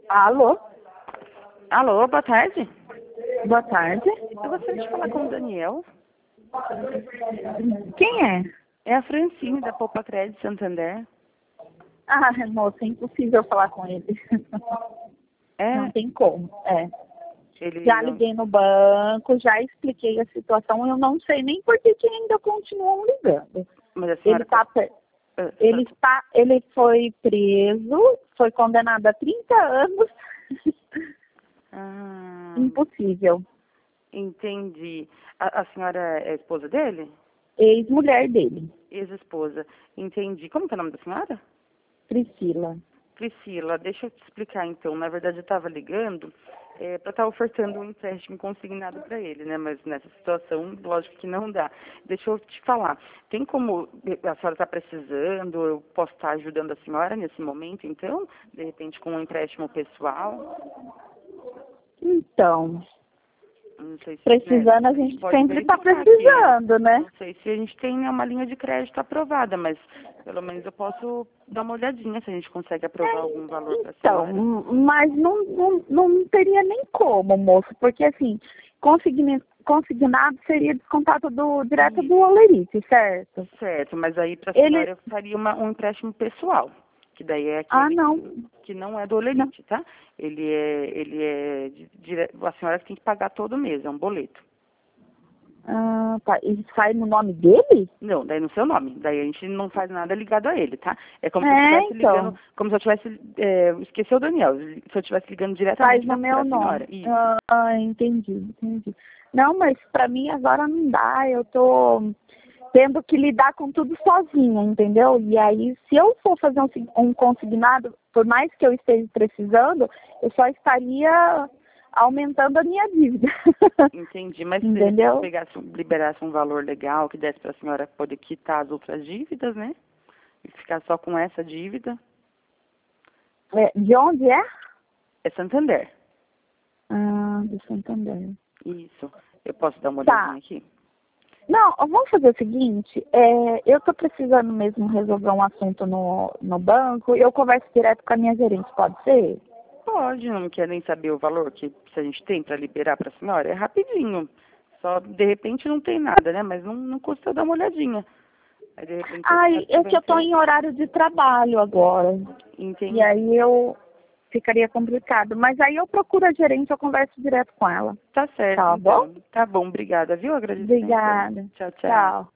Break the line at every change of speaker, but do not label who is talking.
Alô?
Alô, boa tarde.
Boa tarde.
Eu gostaria de falar com o Daniel.
Quem é?
É a Francine, da Poupa Crédito Santander.
Ah, moça, é impossível falar com ele. Não
É,
tem como. É.
ele
Já
não...
liguei no banco, já expliquei a situação, eu não sei nem por que que ainda continuam ligando.
Mas a
Ele
senhora...
tá, ele foi preso, foi condenado a 30 anos.
Ah,
Impossível.
entendi. A senhora é a esposa dele?
Ex-mulher dele,
Ex-esposa. Entendi. Como que é o nome da senhora?
Priscila.
Priscila, deixa eu te explicar então. Na verdade, eu estava ligando para estar ofertando um empréstimo consignado para ele, né? Mas nessa situação, lógico que não dá. Deixa eu te falar. Tem como a senhora está precisando? Eu posso estar ajudando a senhora nesse momento, então? De repente, com um empréstimo pessoal?
Então,
Não sei se, né,
precisando, a
a gente
gente
pode
sempre está
verificar aqui.
precisando, né?
Não sei se a gente tem uma linha de crédito aprovada, mas pelo menos eu posso dar uma olhadinha se a gente consegue aprovar algum valor para a
Então,
senhora.
mas não teria nem como, moço, porque assim, consignado seria descontado direto do Olerite, certo?
Certo, mas aí para a
Ele,
senhora eu faria um empréstimo pessoal, que daí é
ah,
aquele
não,
que não é do
não,
Olerite, tá? A senhora tem que pagar todo mês, é um boleto.
ah, tá, ele sai no nome dele?
Não, daí no seu nome. Daí a gente não faz nada ligado a ele, tá? É como se eu estivesse ligando,
Então,
como se eu tivesse, esqueceu o Daniel, se eu estivesse ligando
faz
diretamente
no
para
meu
a senhora.
nome.
Isso.
Entendi. Não, mas pra mim agora não dá, eu tô tendo que lidar com tudo sozinha, entendeu? E aí, se eu for fazer um consignado, por mais que eu esteja precisando, eu só estaria aumentando a minha dívida.
Entendi, mas se de repente
Entendeu?
liberasse um valor legal que desse para a senhora poder quitar as outras dívidas, né? E ficar só com essa dívida,
De onde é?
é Santander.
Ah, do Santander.
Isso. Eu posso dar uma
Tá.
olhadinha aqui?
Não, vamos fazer o seguinte, eu tô precisando mesmo resolver um assunto no banco, eu converso direto com a minha gerente, pode ser?
Pode, não quer nem saber o valor que se a gente tem para liberar para a senhora? É rapidinho. Só de repente não tem nada, né? Mas não custa dar uma olhadinha. Aí de repente se a senhora
Ai, é
tiver
que eu tô
interesse.
em horário de trabalho agora. E
Entendi.
aí eu ficaria complicado. Mas aí eu procuro a gerente, eu converso direto com ela.
Tá certo,
Tá bom?
então. Tá bom, obrigada, viu? Agradeço a atenção.
Obrigada.
Tchau, tchau.
Tchau.